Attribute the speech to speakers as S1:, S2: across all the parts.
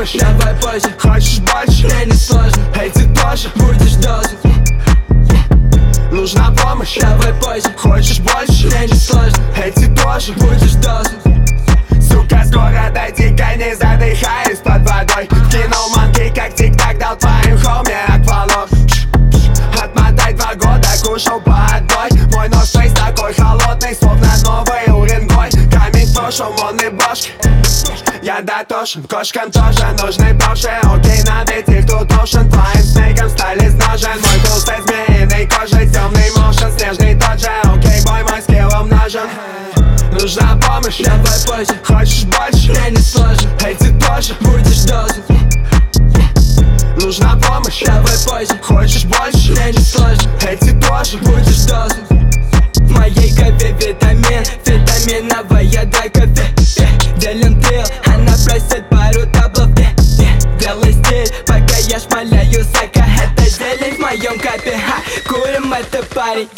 S1: помощь, давай позже. Хочешь больше, мне не сложно, эй, ты тоже будешь должен. Нужна помощь, давай позже. Хочешь больше, мне не сложно, эй, ты тоже будешь должен. Сука, скоро дойди-ка, не задыхаясь под водой. Кинул манки, как тик-так, дал твоим хоме аквалор. Отмотай 2 года, кушал по одной. Мой нож 6 такой холодный, словно новый уренгой. Камень прошел, модный бошки. Я дотошен, кошкам тоже нужны Порше. Окей, на ведь их тут ocean. Твоим снейкам стали изножен. Мой пул со змеиной кожей, темный моушен, снежный тот же. Окей, бой, мой скилл умножен. Нужна помощь, давай позже. Хочешь больше, мне не сложно, эй, ты тоже будешь должен. Нужна помощь, давай позже. Хочешь больше, мне не сложно, эй, ты тоже будешь должен. В моей крови витамин, витаминовая дай кофе. Делим пил, она просит пару таблов. Делай стиль, пока я шмаляю сака. Это зелень в моем капе, курим это парень,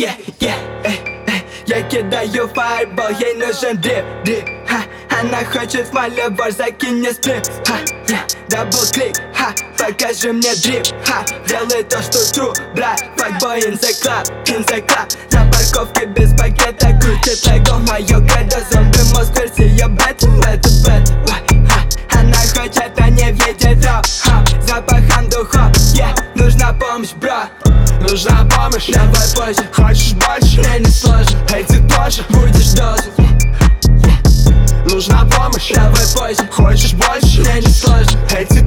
S1: я кидаю фаербол, ей нужен дрип, она хочет в малевор, закинь мне стрип, дабл-клик, покажи мне дрип, делай то, что true, брат, fuckboy in the club, на парковке без пакета крутит лего, мое кредо, зомби мозг, версия бет, она хочет, а не въедет роб, запахом духов, нужна помощь, бро. Нужна помощь, давай позже. Хочешь больше, мне не сложно, эй, ты тоже будешь должен. Нужна помощь, давай позже. Хочешь больше, мне не сложно, эй, ты